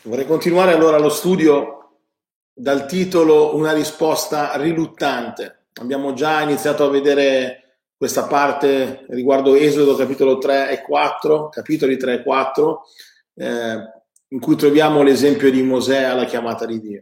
Vorrei continuare allora lo studio dal titolo Una risposta riluttante. Abbiamo già iniziato a vedere questa parte riguardo Esodo capitolo 3 e 4, capitoli 3 e 4, in cui troviamo l'esempio di Mosè alla chiamata di Dio.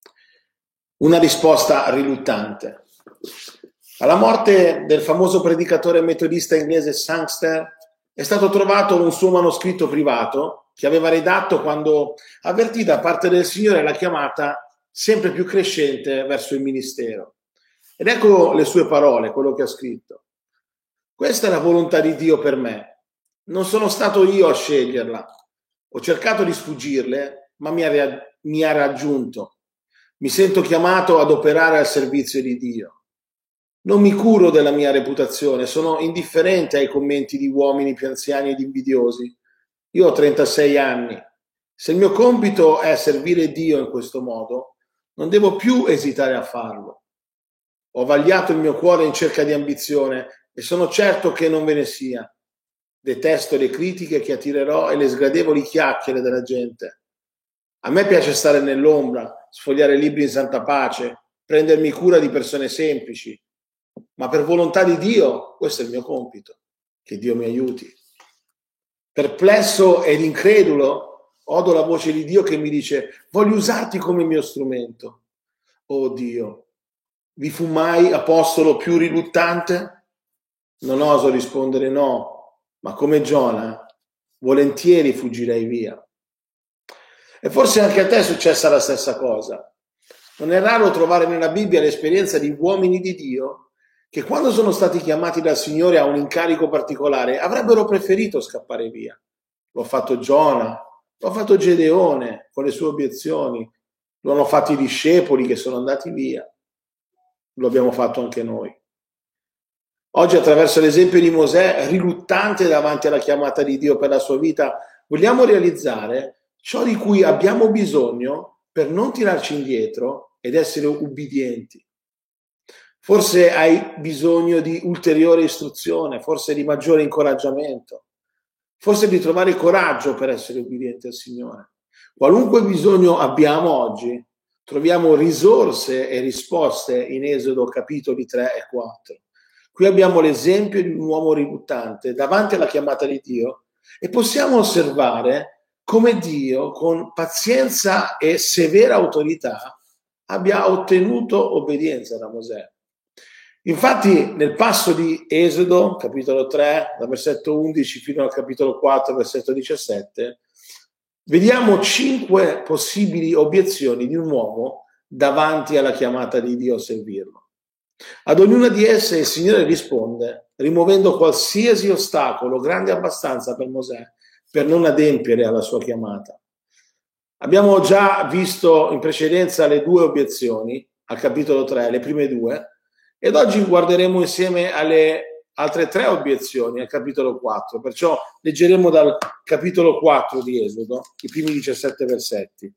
Una risposta riluttante. Alla morte del famoso predicatore metodista inglese Sangster è stato trovato un suo manoscritto privato che aveva redatto quando avvertì da parte del Signore la chiamata sempre più crescente verso il ministero. Ed ecco le sue parole, quello che ha scritto. Questa è la volontà di Dio per me. Non sono stato io a sceglierla. Ho cercato di sfuggirle, ma mi ha raggiunto. Mi sento chiamato ad operare al servizio di Dio. Non mi curo della mia reputazione, sono indifferente ai commenti di uomini più anziani ed invidiosi. Io ho 36 anni. Se il mio compito è servire Dio in questo modo, non devo più esitare a farlo. Ho vagliato il mio cuore in cerca di ambizione e sono certo che non ve ne sia. Detesto le critiche che attirerò e le sgradevoli chiacchiere della gente. A me piace stare nell'ombra, sfogliare libri in santa pace, prendermi cura di persone semplici. Ma per volontà di Dio, questo è il mio compito. Che Dio mi aiuti. Perplesso ed incredulo, odo la voce di Dio che mi dice: voglio usarti come mio strumento. Oh Dio, vi fu mai apostolo più riluttante? Non oso rispondere no, ma come Giona, volentieri fuggirei via. E forse anche a te è successa la stessa cosa. Non è raro trovare nella Bibbia l'esperienza di uomini di Dio che quando sono stati chiamati dal Signore a un incarico particolare avrebbero preferito scappare via. Lo ha fatto Giona, lo ha fatto Gedeone con le sue obiezioni, lo hanno fatto i discepoli che sono andati via, lo abbiamo fatto anche noi. Oggi, attraverso l'esempio di Mosè, riluttante davanti alla chiamata di Dio per la sua vita, vogliamo realizzare ciò di cui abbiamo bisogno per non tirarci indietro ed essere ubbidienti. Forse hai bisogno di ulteriore istruzione, forse di maggiore incoraggiamento, forse di trovare coraggio per essere ubbidienti al Signore. Qualunque bisogno abbiamo oggi, troviamo risorse e risposte in Esodo capitoli 3 e 4. Qui abbiamo l'esempio di un uomo riluttante davanti alla chiamata di Dio e possiamo osservare come Dio, con pazienza e severa autorità, abbia ottenuto obbedienza da Mosè. Infatti, nel passo di Esodo, capitolo 3, dal versetto 11 fino al capitolo 4, versetto 17, vediamo 5 possibili obiezioni di un uomo davanti alla chiamata di Dio a servirlo. Ad ognuna di esse il Signore risponde, rimuovendo qualsiasi ostacolo grande abbastanza per Mosè per non adempiere alla sua chiamata. Abbiamo già visto in precedenza le 2 obiezioni al capitolo 3, le prime 2, ed oggi guarderemo insieme alle altre 3 obiezioni al capitolo 4, perciò leggeremo dal capitolo 4 di Esodo, i primi 17 versetti.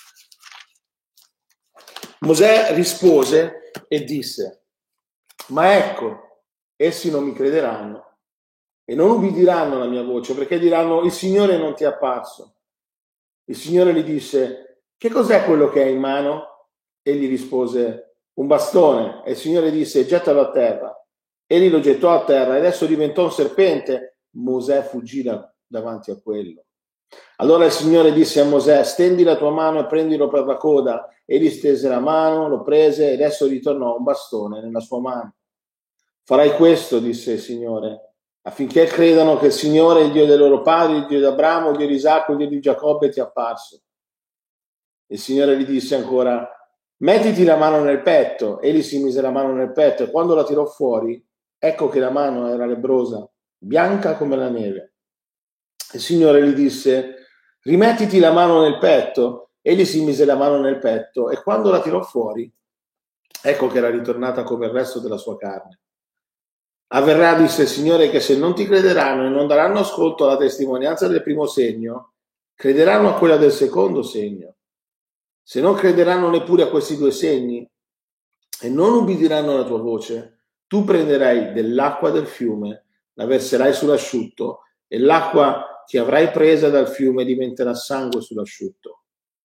Mosè rispose e disse: ma ecco, essi non mi crederanno e non ubbidiranno la mia voce, perché diranno: il Signore non ti è apparso. Il Signore gli disse: che cos'è quello che hai in mano? Egli rispose: un bastone. E il Signore disse: gettalo a terra. Egli lo gettò a terra ed esso diventò un serpente. Mosè fuggì davanti a quello. Allora il Signore disse a Mosè: stendi la tua mano e prendilo per la coda. Egli stese la mano, lo prese ed esso ritornò un bastone nella sua mano. Farai questo, disse il Signore, affinché credano che il Signore è il Dio dei loro padri, il Dio di Abramo, il Dio di Isacco, il Dio di Giacobbe ti è apparso. Il Signore gli disse ancora: mettiti la mano nel petto. Egli si mise la mano nel petto e quando la tirò fuori, ecco che la mano era lebbrosa, bianca come la neve. Il Signore gli disse: rimettiti la mano nel petto. Egli si mise la mano nel petto e quando la tirò fuori, ecco che era ritornata come il resto della sua carne. Avverrà, disse il Signore, che se non ti crederanno e non daranno ascolto alla testimonianza del primo segno, crederanno a quella del secondo segno. Se non crederanno neppure a questi 2 segni e non ubbidiranno alla tua voce, tu prenderai dell'acqua del fiume, la verserai sull'asciutto e l'acqua che avrai presa dal fiume diventerà sangue sull'asciutto.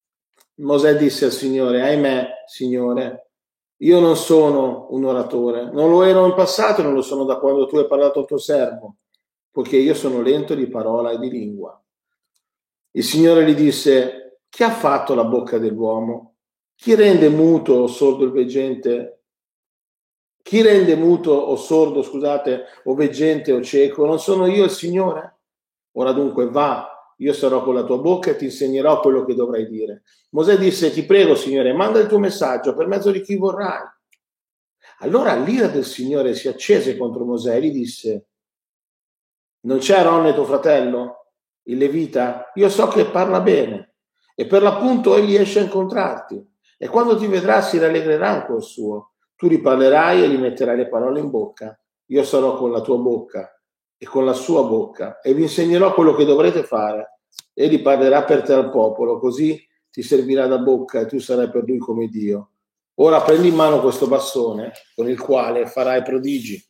Mosè disse al Signore: ahimè, Signore, io non sono un oratore, non lo ero in passato e non lo sono da quando tu hai parlato al tuo servo, poiché io sono lento di parola e di lingua. Il Signore gli disse: chi ha fatto la bocca dell'uomo? Chi rende muto o sordo il veggente? Chi rende muto o sordo, scusate, o veggente o cieco? Non sono io il Signore? Ora dunque va, io sarò con la tua bocca e ti insegnerò quello che dovrai dire. Mosè disse: ti prego, Signore, manda il tuo messaggio per mezzo di chi vorrai. Allora l'ira del Signore si accese contro Mosè e gli disse: non c'è Aronne tuo fratello, il Levita? Io so che parla bene e per l'appunto egli esce a incontrarti e quando ti vedrà si rallegrerà in cuor suo. Tu gli parlerai e gli metterai le parole in bocca. Io sarò con la tua bocca e con la sua bocca e vi insegnerò quello che dovrete fare. Egli parlerà per te al popolo, così ti servirà da bocca e tu sarai per lui come Dio. Ora prendi in mano questo bastone con il quale farai prodigi.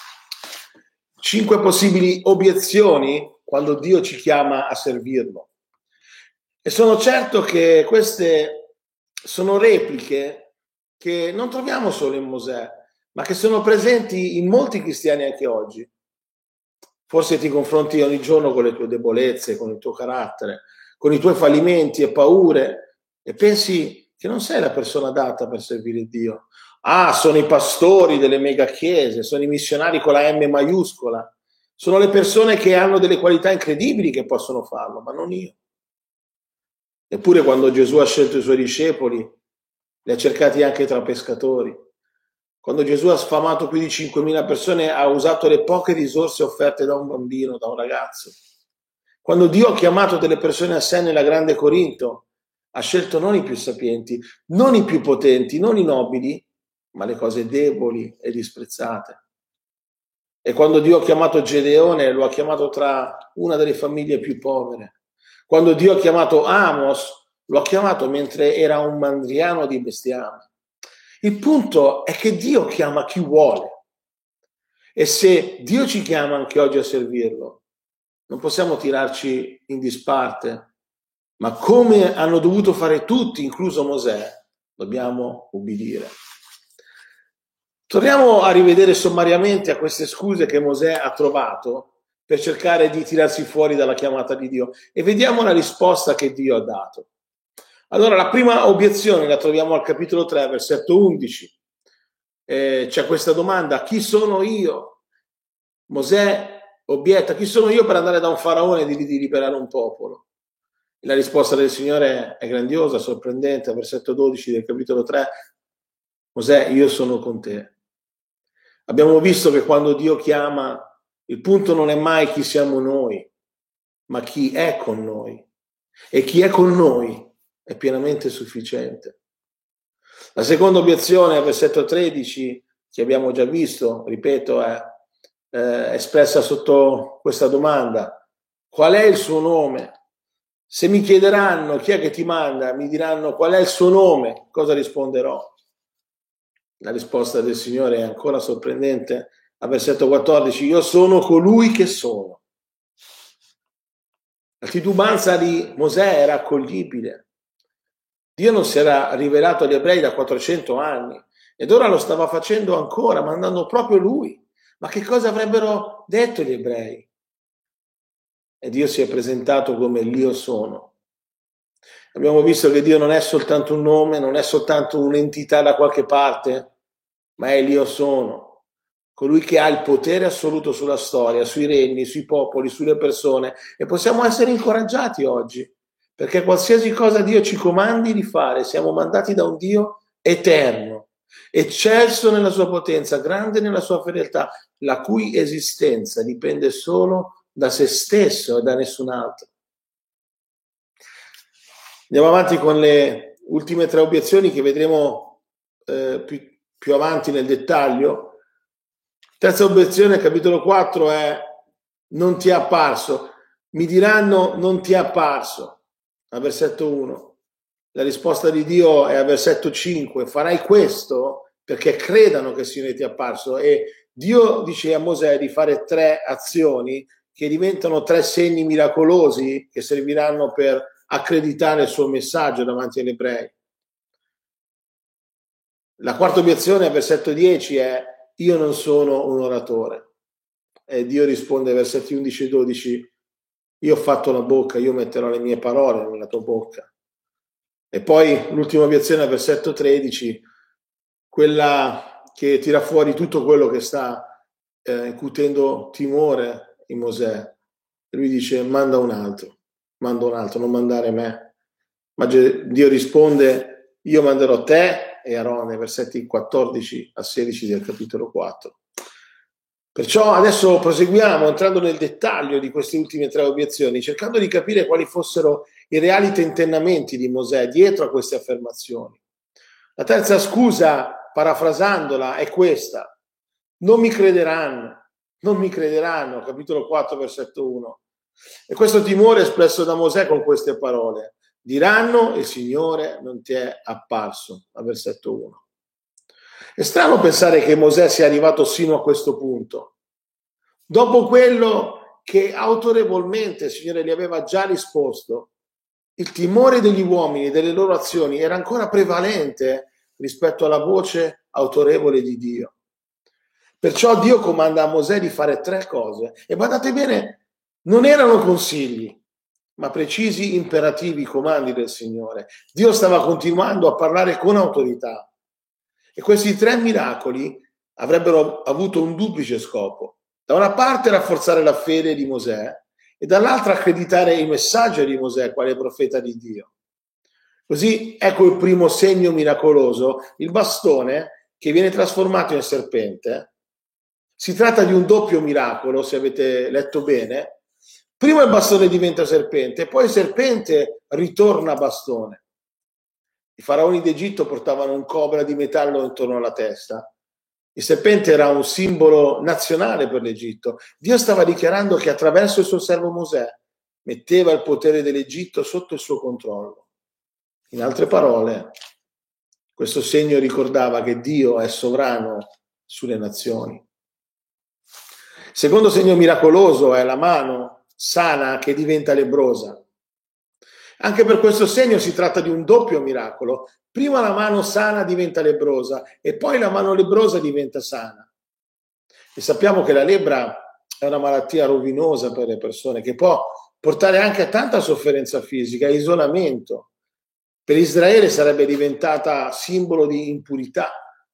5 possibili obiezioni quando Dio ci chiama a servirlo. E sono certo che queste sono repliche che non troviamo solo in Mosè, ma che sono presenti in molti cristiani anche oggi. Forse ti confronti ogni giorno con le tue debolezze, con il tuo carattere, con i tuoi fallimenti e paure e pensi che non sei la persona adatta per servire Dio. Ah, sono i pastori delle mega chiese, sono i missionari con la M maiuscola, sono le persone che hanno delle qualità incredibili che possono farlo, ma non io. Eppure quando Gesù ha scelto i suoi discepoli, li ha cercati anche tra pescatori. Quando Gesù ha sfamato più di 5.000 persone, ha usato le poche risorse offerte da un bambino, da un ragazzo. Quando Dio ha chiamato delle persone a sé nella grande Corinto, ha scelto non i più sapienti, non i più potenti, non i nobili, ma le cose deboli e disprezzate. E quando Dio ha chiamato Gedeone, lo ha chiamato tra una delle famiglie più povere. Quando Dio ha chiamato Amos, lo ha chiamato mentre era un mandriano di bestiame. Il punto è che Dio chiama chi vuole. E se Dio ci chiama anche oggi a servirlo, non possiamo tirarci in disparte, ma come hanno dovuto fare tutti, incluso Mosè, dobbiamo ubbidire. Torniamo a rivedere sommariamente a queste scuse che Mosè ha trovato per cercare di tirarsi fuori dalla chiamata di Dio e vediamo la risposta che Dio ha dato. Allora, la prima obiezione la troviamo al capitolo 3, versetto 11. C'è questa domanda: chi sono io? Mosè obietta: chi sono io per andare da un faraone e di liberare un popolo? E la risposta del Signore è grandiosa, sorprendente, al versetto 12 del capitolo 3. Mosè, io sono con te. Abbiamo visto che quando Dio chiama, il punto non è mai chi siamo noi, ma chi è con noi. E chi è con noi è pienamente sufficiente. La seconda obiezione, versetto 13, che abbiamo già visto, ripeto, è espressa sotto questa domanda: qual è il suo nome? Se mi chiederanno chi è che ti manda, mi diranno qual è il suo nome, cosa risponderò? La risposta del Signore è ancora sorprendente. Al versetto 14, io sono colui che sono. La titubanza di Mosè era accoglibile. Dio non si era rivelato agli ebrei da 400 anni ed ora lo stava facendo ancora, mandando proprio lui. Ma che cosa avrebbero detto gli ebrei? E Dio si è presentato come l'Io sono. Abbiamo visto che Dio non è soltanto un nome, non è soltanto un'entità da qualche parte, ma è l'Io sono, colui che ha il potere assoluto sulla storia, sui regni, sui popoli, sulle persone. E possiamo essere incoraggiati oggi, perché qualsiasi cosa Dio ci comandi di fare, siamo mandati da un Dio eterno, eccelso nella sua potenza, grande nella sua fedeltà, la cui esistenza dipende solo da se stesso e da nessun altro. Andiamo avanti con le ultime 3 obiezioni che vedremo più avanti nel dettaglio. Terza obiezione, capitolo 4, è: non ti è apparso. Mi diranno non ti è apparso, al versetto 1. La risposta di Dio è al versetto 5: farai questo perché credano che il Signore ti è apparso. E Dio dice a Mosè di fare 3 azioni che diventano 3 segni miracolosi che serviranno per accreditare il suo messaggio davanti agli ebrei. La quarta obiezione, versetto 10, è: io non sono un oratore. E Dio risponde, versetti 11 e 12, io ho fatto la bocca, io metterò le mie parole nella tua bocca. E poi l'ultima obiezione, versetto 13, quella che tira fuori tutto quello che sta incutendo timore in Mosè. Lui dice: manda un altro, non mandare me. Ma Dio risponde: io manderò te e Aarone, versetti 14 a 16 del capitolo 4. Perciò adesso proseguiamo entrando nel dettaglio di queste ultime tre obiezioni, cercando di capire quali fossero i reali tentennamenti di Mosè dietro a queste affermazioni. La terza scusa, parafrasandola, è questa: non mi crederanno, capitolo 4, versetto 1. E questo timore è espresso da Mosè con queste parole: diranno, il Signore non ti è apparso, a versetto 1. È strano pensare che Mosè sia arrivato sino a questo punto, dopo quello che autorevolmente il Signore gli aveva già risposto. Il timore degli uomini e delle loro azioni era ancora prevalente rispetto alla voce autorevole di Dio. Perciò Dio comanda a Mosè di fare tre cose, e guardate bene, non erano consigli, ma precisi imperativi, comandi del Signore. Dio stava continuando a parlare con autorità. E questi tre miracoli avrebbero avuto un duplice scopo. Da una parte rafforzare la fede di Mosè e dall'altra accreditare il messaggio di Mosè quale profeta di Dio. Così ecco il primo segno miracoloso, il bastone che viene trasformato in serpente. Si tratta di un doppio miracolo, se avete letto bene. Prima il bastone diventa serpente, poi il serpente ritorna bastone. I faraoni d'Egitto portavano un cobra di metallo intorno alla testa. Il serpente era un simbolo nazionale per l'Egitto. Dio stava dichiarando che attraverso il suo servo Mosè metteva il potere dell'Egitto sotto il suo controllo. In altre parole, questo segno ricordava che Dio è sovrano sulle nazioni. Il secondo segno miracoloso è la mano sana che diventa lebbrosa. Anche per questo segno si tratta di un doppio miracolo. Prima la mano sana diventa lebbrosa e poi la mano lebbrosa diventa sana. E sappiamo che la lebbra è una malattia rovinosa per le persone, che può portare anche a tanta sofferenza fisica, isolamento. Per Israele sarebbe diventata simbolo di impurità.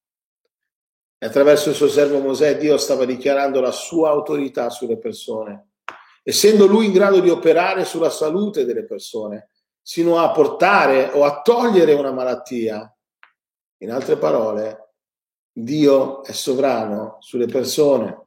E attraverso il suo servo Mosè Dio stava dichiarando la sua autorità sulle persone, essendo lui in grado di operare sulla salute delle persone, sino a portare o a togliere una malattia. In altre parole, Dio è sovrano sulle persone.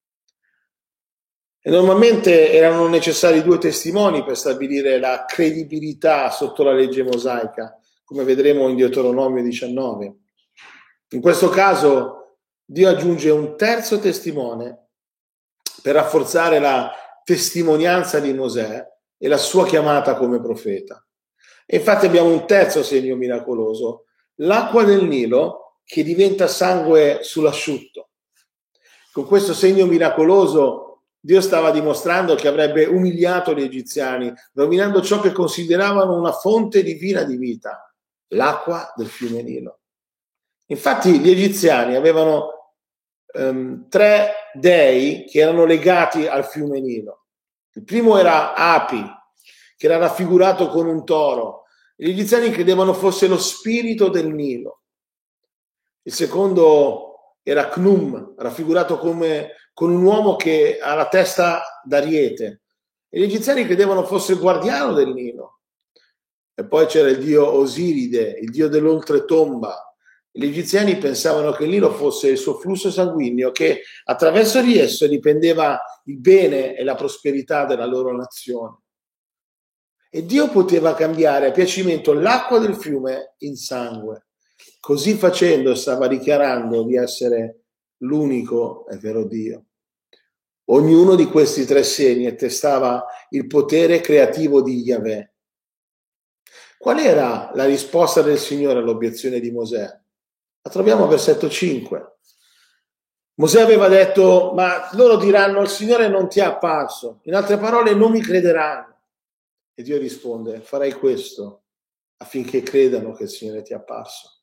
E normalmente erano necessari 2 testimoni per stabilire la credibilità sotto la legge mosaica, come vedremo in Deuteronomio 19. In questo caso Dio aggiunge un terzo testimone per rafforzare la testimonianza di Mosè e la sua chiamata come profeta. E infatti abbiamo un terzo segno miracoloso, l'acqua del Nilo che diventa sangue sull'asciutto. Con questo segno miracoloso Dio stava dimostrando che avrebbe umiliato gli egiziani, rovinando ciò che consideravano una fonte divina di vita, l'acqua del fiume Nilo. Infatti gli egiziani avevano 3 dei che erano legati al fiume Nilo. Il primo era Api, che era raffigurato con un toro. Gli egiziani credevano fosse lo spirito del Nilo. Il secondo era Cnum, raffigurato con un uomo che ha la testa d'ariete. E gli egiziani credevano fosse il guardiano del Nilo. E poi c'era il dio Osiride, il dio dell'oltretomba. Gli egiziani pensavano che il Nilo fosse il suo flusso sanguigno, che attraverso di esso dipendeva il bene e la prosperità della loro nazione. E Dio poteva cambiare a piacimento l'acqua del fiume in sangue. Così facendo stava dichiarando di essere l'unico e vero Dio. Ognuno di questi 3 segni attestava il potere creativo di Yahweh. Qual era la risposta del Signore all'obiezione di Mosè? La troviamo al versetto 5. Mosè aveva detto: ma loro diranno, il Signore non ti è apparso. In altre parole, non mi crederanno. E Dio risponde: farai questo affinché credano che il Signore ti è apparso.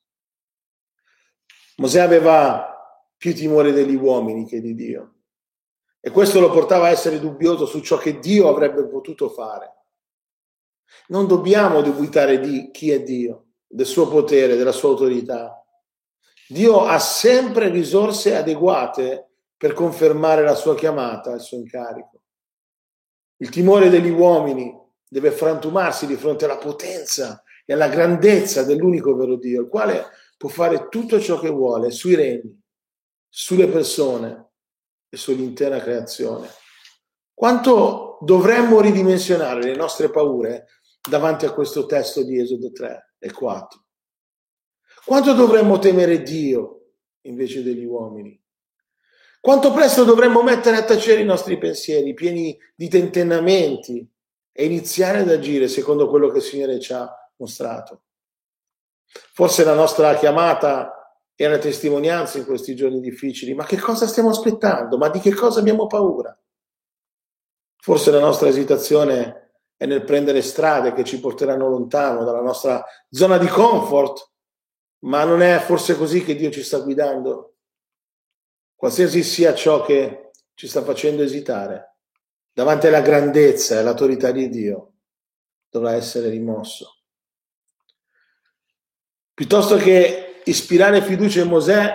Mosè aveva più timore degli uomini che di Dio. E questo lo portava a essere dubbioso su ciò che Dio avrebbe potuto fare. Non dobbiamo dubitare di chi è Dio, del suo potere, della sua autorità. Dio ha sempre risorse adeguate per confermare la sua chiamata, il suo incarico. Il timore degli uomini deve frantumarsi di fronte alla potenza e alla grandezza dell'unico vero Dio, il quale può fare tutto ciò che vuole sui regni, sulle persone e sull'intera creazione. Quanto dovremmo ridimensionare le nostre paure davanti a questo testo di Esodo 3 e 4? Quanto dovremmo temere Dio invece degli uomini? Quanto presto dovremmo mettere a tacere i nostri pensieri pieni di tentennamenti e iniziare ad agire secondo quello che il Signore ci ha mostrato? Forse la nostra chiamata è una testimonianza in questi giorni difficili, ma che cosa stiamo aspettando? Ma di che cosa abbiamo paura? Forse la nostra esitazione è nel prendere strade che ci porteranno lontano dalla nostra zona di comfort, ma non è forse così che Dio ci sta guidando? Qualsiasi sia ciò che ci sta facendo esitare, davanti alla grandezza e all'autorità di Dio, dovrà essere rimosso. Piuttosto che ispirare fiducia in Mosè,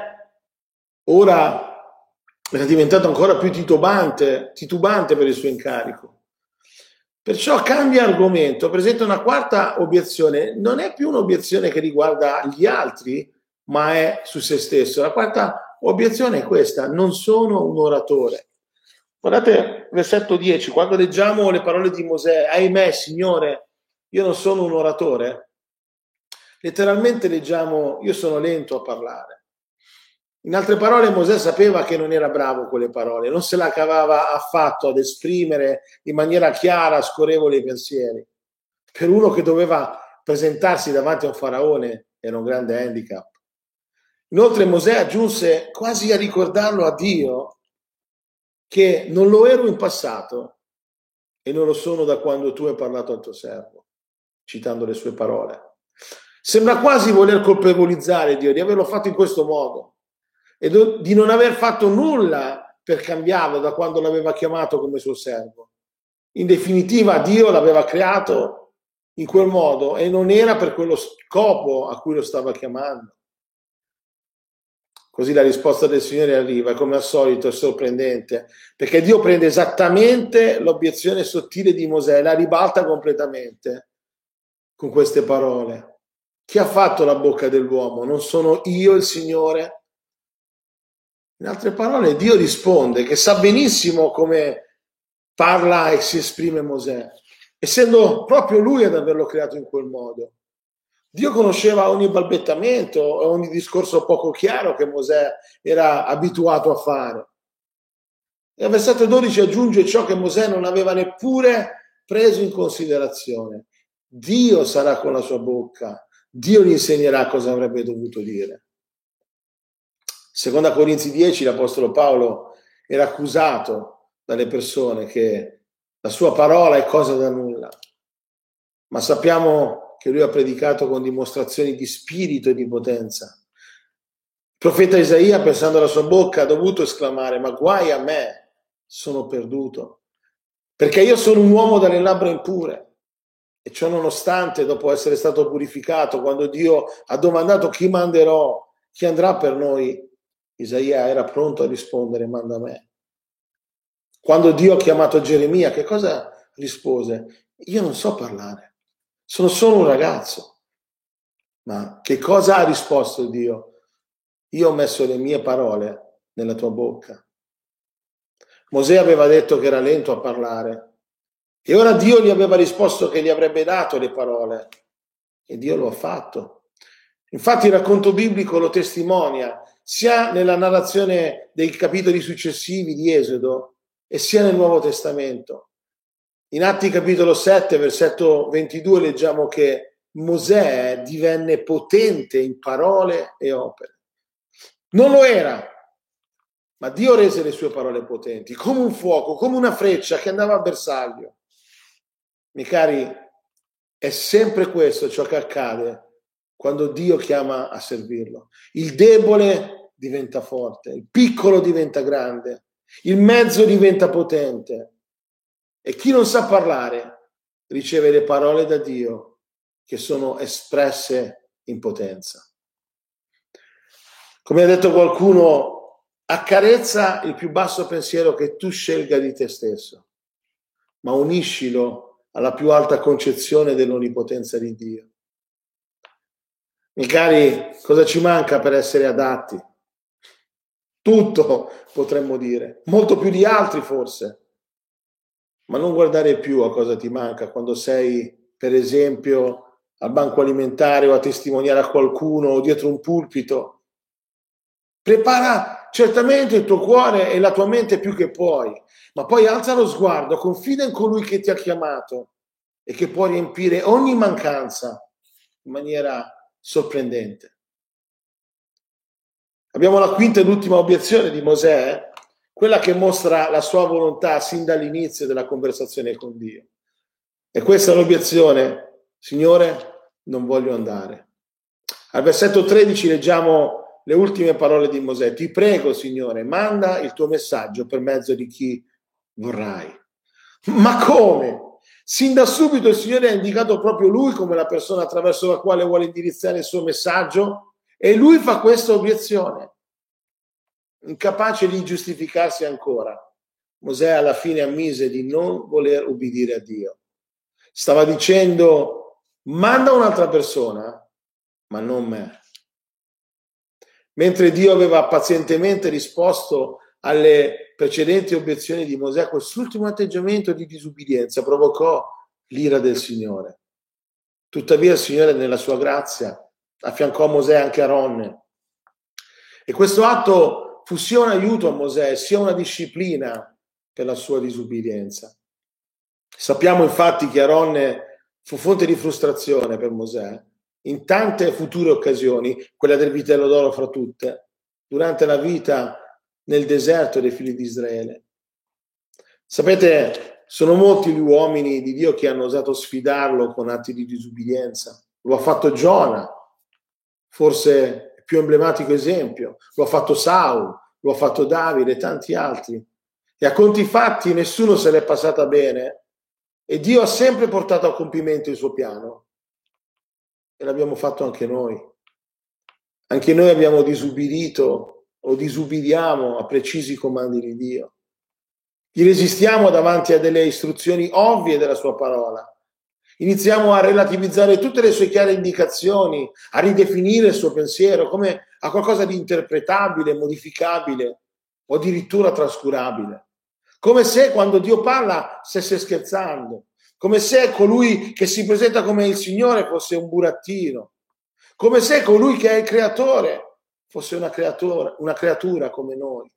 ora era diventato ancora più titubante per il suo incarico. Perciò cambia argomento, presenta una quarta obiezione. Non è più un'obiezione che riguarda gli altri, ma è su se stesso. La quarta obiezione è questa: non sono un oratore. Guardate versetto 10, quando leggiamo le parole di Mosè: ahimè, Signore, io non sono un oratore. Letteralmente leggiamo: io sono lento a parlare. In altre parole, Mosè sapeva che non era bravo con le parole, non se la cavava affatto ad esprimere in maniera chiara, scorrevole i pensieri. Per uno che doveva presentarsi davanti a un faraone era un grande handicap. Inoltre Mosè aggiunse, quasi a ricordarlo a Dio, che non lo ero in passato e non lo sono da quando tu hai parlato al tuo servo, citando le sue parole. Sembra quasi voler colpevolizzare Dio di averlo fatto in questo modo e di non aver fatto nulla per cambiarlo da quando l'aveva chiamato come suo servo. In definitiva, Dio l'aveva creato in quel modo e non era per quello scopo a cui lo stava chiamando. Così la risposta del Signore arriva, e come al solito è sorprendente, perché Dio prende esattamente l'obiezione sottile di Mosè e la ribalta completamente con queste parole. Chi ha fatto la bocca dell'uomo? Non sono io il Signore? In altre parole, Dio risponde che sa benissimo come parla e si esprime Mosè, essendo proprio lui ad averlo creato in quel modo. Dio conosceva ogni balbettamento, ogni discorso poco chiaro che Mosè era abituato a fare. E al versetto 12 aggiunge ciò che Mosè non aveva neppure preso in considerazione. Dio sarà con la sua bocca, Dio gli insegnerà cosa avrebbe dovuto dire. Seconda Corinzi 10, l'Apostolo Paolo era accusato dalle persone che la sua parola è cosa da nulla, ma sappiamo che lui ha predicato con dimostrazioni di spirito e di potenza. Il profeta Isaia, pensando alla sua bocca, ha dovuto esclamare: ma guai a me, sono perduto, perché io sono un uomo dalle labbra impure. E ciò nonostante, dopo essere stato purificato, quando Dio ha domandato chi manderò, chi andrà per noi, Isaia era pronto a rispondere: manda me. Quando Dio ha chiamato Geremia, che cosa rispose? Io non so parlare, sono solo un ragazzo. Ma che cosa ha risposto Dio? Io ho messo le mie parole nella tua bocca. Mosè aveva detto che era lento a parlare e ora Dio gli aveva risposto che gli avrebbe dato le parole e Dio lo ha fatto. Infatti il racconto biblico lo testimonia sia nella narrazione dei capitoli successivi di Esodo e sia nel Nuovo Testamento. In Atti capitolo 7, versetto 22 leggiamo che Mosè divenne potente in parole e opere. Non lo era, ma Dio rese le sue parole potenti, come un fuoco, come una freccia che andava a bersaglio. Miei cari, È sempre questo ciò che accade quando Dio chiama a servirlo. Il debole diventa forte, il piccolo diventa grande, il mezzo diventa potente e chi non sa parlare riceve le parole da Dio che sono espresse in potenza. Come ha detto qualcuno, accarezza il più basso pensiero che tu scelga di te stesso, ma uniscilo alla più alta concezione dell'onnipotenza di Dio. Miei cari, cosa ci manca per essere adatti? Tutto, potremmo dire, molto più di altri forse. Ma non guardare più a cosa ti manca quando sei, per esempio, al banco alimentare o a testimoniare a qualcuno o dietro un pulpito. Prepara certamente il tuo cuore e la tua mente più che puoi, ma poi alza lo sguardo, confida in colui che ti ha chiamato e che può riempire ogni mancanza in maniera sorprendente. Abbiamo la quinta ed ultima obiezione di Mosè, quella che mostra la sua volontà sin dall'inizio della conversazione con Dio. E questa è l'obiezione: Signore, non voglio andare. Al versetto 13 leggiamo le ultime parole di Mosè: ti prego, Signore, manda il tuo messaggio per mezzo di chi vorrai. Ma come? Sin da subito il Signore ha indicato proprio lui come la persona attraverso la quale vuole indirizzare il suo messaggio e lui fa questa obiezione. Incapace di giustificarsi ancora, Mosè alla fine ammise di non voler ubbidire a Dio. Stava dicendo: manda un'altra persona, ma non me. Mentre Dio aveva pazientemente risposto alle precedenti obiezioni di Mosè, quest'ultimo atteggiamento di disubbidienza provocò l'ira del Signore. Tuttavia il Signore, nella sua grazia, affiancò a Mosè anche Aronne. E questo atto fu sia un aiuto a Mosè, sia una disciplina per la sua disubbidienza. Sappiamo infatti che Aronne fu fonte di frustrazione per Mosè in tante future occasioni, quella del vitello d'oro fra tutte, durante la vita nel deserto dei figli di Israele. Sapete, sono molti gli uomini di Dio che hanno osato sfidarlo con atti di disubbidienza. Lo ha fatto Giona, forse il più emblematico esempio, lo ha fatto Saul, lo ha fatto Davide e tanti altri. E a conti fatti nessuno se l'è passata bene e Dio ha sempre portato a compimento il suo piano. E l'abbiamo fatto anche noi. Anche noi abbiamo disubbidito o disubbidiamo a precisi comandi di Dio. Gli resistiamo davanti a delle istruzioni ovvie della sua parola. Iniziamo a relativizzare tutte le sue chiare indicazioni, a ridefinire il suo pensiero come a qualcosa di interpretabile, modificabile o addirittura trascurabile. Come se quando Dio parla stesse scherzando. Come se colui che si presenta come il Signore fosse un burattino, come se colui che è il creatore fosse una creatura come noi.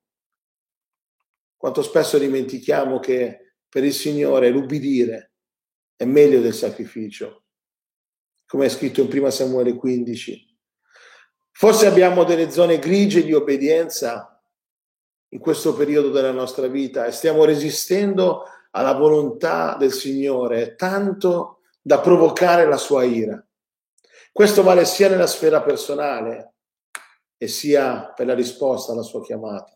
Quanto spesso dimentichiamo che per il Signore l'ubbidire è meglio del sacrificio, come è scritto in 1 Samuele 15. Forse abbiamo delle zone grigie di obbedienza in questo periodo della nostra vita e stiamo resistendo alla volontà del Signore, tanto da provocare la sua ira. Questo vale sia nella sfera personale e sia per la risposta alla sua chiamata.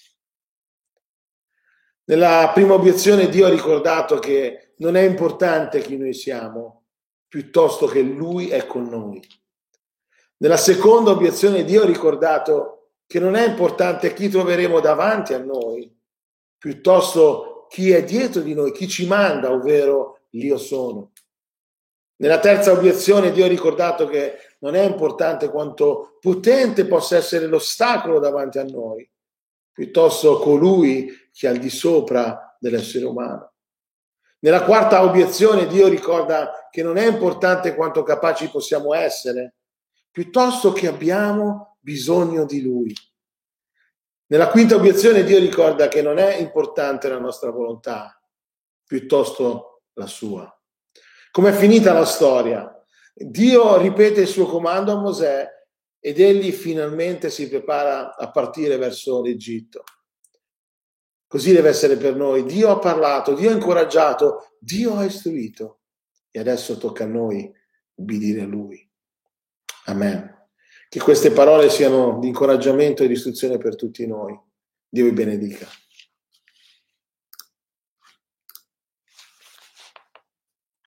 Nella prima obiezione Dio ha ricordato che non è importante chi noi siamo, piuttosto che Lui è con noi. Nella seconda obiezione Dio ha ricordato che non è importante chi troveremo davanti a noi, piuttosto chi è dietro di noi, chi ci manda, ovvero l'Io sono. Nella terza obiezione Dio ha ricordato che non è importante quanto potente possa essere l'ostacolo davanti a noi, piuttosto colui che è al di sopra dell'essere umano. Nella quarta obiezione Dio ricorda che non è importante quanto capaci possiamo essere, piuttosto che abbiamo bisogno di Lui. Nella quinta obiezione Dio ricorda che non è importante la nostra volontà, piuttosto la sua. Com'è finita la storia? Dio ripete il suo comando a Mosè ed egli finalmente si prepara a partire verso l'Egitto. Così deve essere per noi. Dio ha parlato, Dio ha incoraggiato, Dio ha istruito. e adesso tocca a noi ubbidire a Lui. Amen. Che queste parole siano di incoraggiamento e di istruzione per tutti noi. Dio vi benedica.